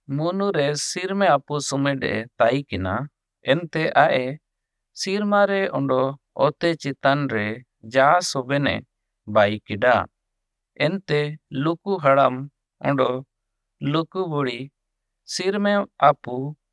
ᱢᱚᱱᱩᱨᱮ ᱥᱤᱨᱢᱮ ᱟᱯᱩ ᱥᱩᱢᱮᱰᱮ ᱛᱟᱭᱠᱤᱱᱟ ᱮᱱᱛᱮ ᱟᱮ ᱥᱤᱨᱢᱟᱨᱮ ᱚᱸᱰᱚ ᱚᱛᱮ ᱪᱮᱛᱟᱱ ᱨᱮ ᱡᱟ ᱥᱚᱵᱮᱱᱮ ᱵᱟᱭ ᱠᱤᱰᱟ ᱮᱱᱛᱮ ᱞᱩᱠᱩ ᱦᱟᱲᱟᱢ ᱚᱸᱰᱚ ᱞᱩᱠᱩ ᱵᱩᱲᱤ ᱥᱤᱨᱢᱮ ᱟᱯᱩ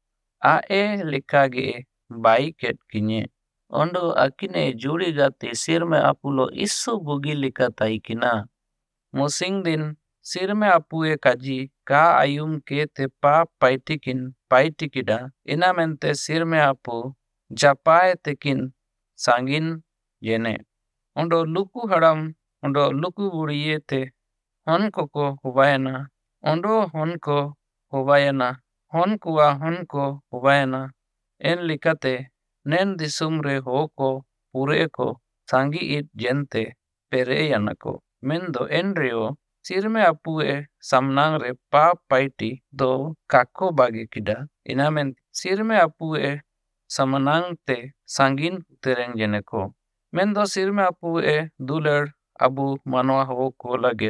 ᱟᱮ ᱞᱮᱠᱟᱜᱮ ᱵᱟᱭ ᱠᱮᱫ ᱠᱤᱧᱮ ᱚᱸᱰᱚ ᱟᱹᱠᱤᱱᱮ ᱡᱩᱲᱤ ᱜᱟᱛᱮ ᱥᱤᱨᱢᱮ ᱟᱯᱩᱞᱚ ᱤᱥᱥᱩ ᱵᱩᱜᱤ ᱞᱮᱠᱟ ᱛᱟᱭᱠᱤᱱᱟ ᱢᱩᱥᱤᱝ ᱫᱤन सिरमे अपुए काजी का आयुम के ते पाप पाइटिकिडा इना मेंते सिरमे अपु जापाए तेकिन सांगिन येने ओंडो लुकु हड़म ओंडो लुकु बुड़िए ते हन को हुबायना ओंडो हन को हुबायना हन कुआ हन को हुबायना एन लिकाते नेन दिसुम रे हो को पूरे को सांगी इत जेनते पेरे यानको मेंदो एन रियो सिरमे अपुए सामनांग रे पाप पाइटी दो काको बागे किडा इनामें सिरमे अपुए सामनांग ते सांगिन तेरेंग जेनेको मेंदो सिरमे अपुए दुलर अबु मनवा हो को लगे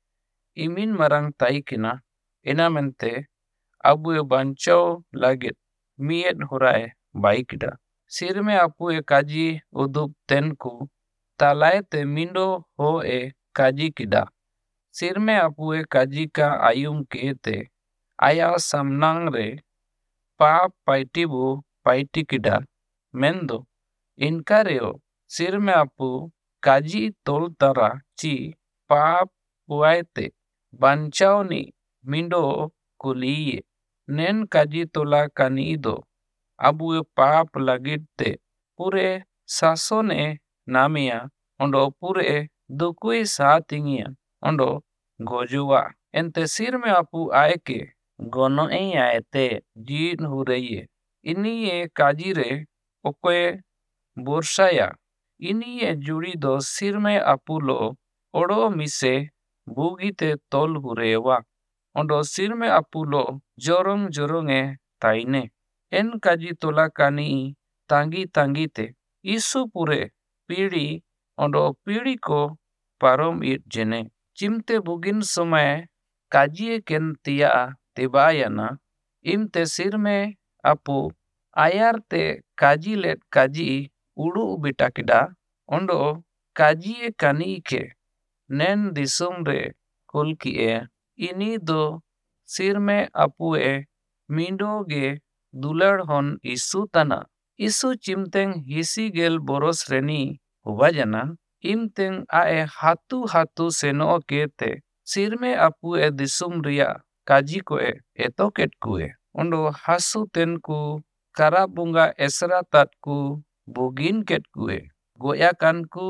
इमिन मरंग ताइकिना इनामेंते अबुए बांचो लगे मियत होराए बाइकिडा सिरमे अपुए काजी उदुप तेनकु तालाए ते मिंडो हो ए काजी किडा सिरमे अपुए काजी का आयुम केते आया सामनांग रे पाप पाइटिबु पाइटी किडा मेंदो इनका रेओ सिरमे अपु काजी तोल तरा ची पाप हुआयते बांचावनी मिंडो कुलिये नेन काजी तोला कानी दो अबुए पाप लगिते पूरे सासोने नामिया ओंडो पूरे दुकुई सातिंगिया ओंडो गोजुआ एंते सिरमे अपु आए के गोनो आएते जीन हुरैये इनिये काजी रे ओकोए बोर्साया इनिये जुड़ी दो सिरमे अपुलो ओडो मिसे बुगीते तोल हुरेवा ओंडो सिरमे अपुलो जोरोंग जोरोंगे ताइने एन काजी तोला कानी तांगी तांगीते इसु पूरे पीड़ी ओंडो पीड़ी को पारोम इत जेने चिमते बुगिन समय काजिए केन तिया तिबायना इमते सिरमे अपु आयार ते काजी लेट काजी उड़ू बिटाकिडा ओंडो काजिए कानी के नेन दिसुम रे कुल किए इनी दो सिरमे अपुए मिंडो गे दुलड़ हन इसु तना इसु चिमतेंग हिसी गेल बोरोस रेनी हुबाजना इमतेंग आए हातु हातु सेनो केते सिरमे अपुए दिसुम रिया काजी कोए एतोकेट कुए ओंडो हासु तेनकु कराबुंगा एसरा तातकु बुगिन केट कुए गोया कानकु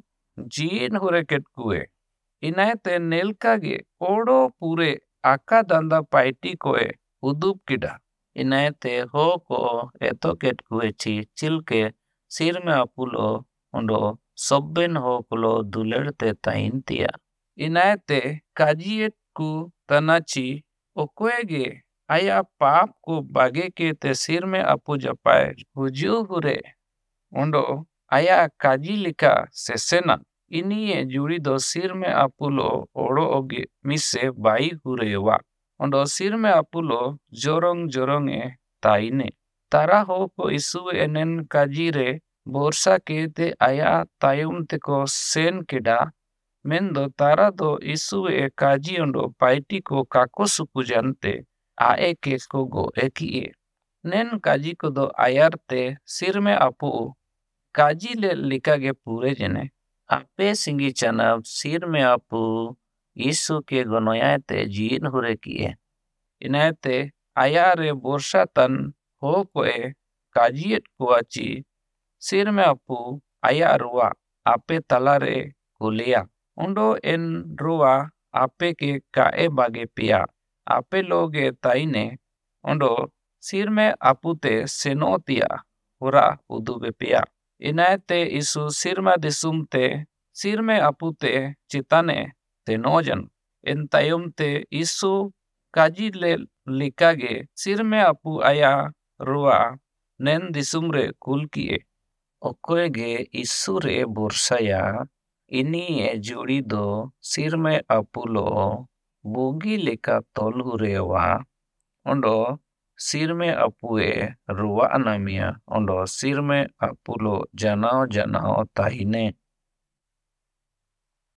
जीन होरे केट कुए इनायते नेलकागे ओडो पूरे आका दांदा पाइटी कोए उदुप किडा इनायते हो को एतोकेट कुए ची चिलके सिरमे अपुलो ओंडो सोब्बेन हो कुलो दुलड़ते ताइंतिया इनायते काजियत कु तनाची ओकोएगे आया पाप को बागे के ते सिर में अपु जपाए हुजू हुरे ओंडो आया काजी लिका सेसेना इनिये जुड़ी दो सिर में अपुलो ओडो ओगे मिसे बाई हुरेवा ओंडो सिर में अपुलो जोरोंग जोरोंगे ताइने तारा हो को इसु एनन काजी रे बोरसा के ते आया तायुम ते को सेन किडा मेंदो तारा दो इसु ए काजी ओंडो पाइटी को काको सुकु जानते आए के को गो एकिए नेन काजी को दो आयर ते सिर में अपु काजी ले लिका गे पूरे जने आपे सिंगी चनब सिर में अपु इसु के गनोया ते जीन हुरे किए इनायते आया रे बोरसा तन हो कोए काजियत कुआची सिर में अपु आया रुआ आपे तला रे कुलिया ओंडो एन रुआ आपे के काए बागे पिया आपे लोगे ताइने ओंडो सिर में अपुते सेनोतिया हुरा उदुबे पिया इनायते इसु सिरमा दिसुमते सिर में अपुते चिताने ते नोजन इन तायुम ते इसु काजी ले लिकागे सिर में अपु आया रुआ नेन दिसुम रे कुल किए ओकोएगे इसु रे बोरसाया इनी ए जुड़ी दो सिर में अपुलो बुगी लेका तोल हुरेवा ondo sirme apue ruwa anamia ondo sirme apulo janao janao tahine.